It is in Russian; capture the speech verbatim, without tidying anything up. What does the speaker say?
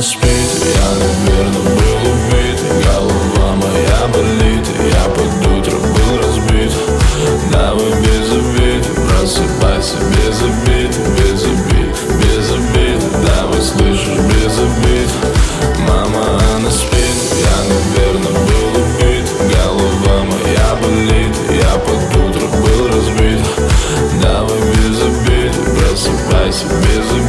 спит, я, наверное, был убит. Голова моя болит, я под утро был разбит. Давай без обид, просыпайся без обид, без обид, без обид. Давай, слышишь, без обид. Мама, она спит, я, наверное, был убит. Голова моя болит, я под утро был разбит. Давай без обид, просыпайся без обид.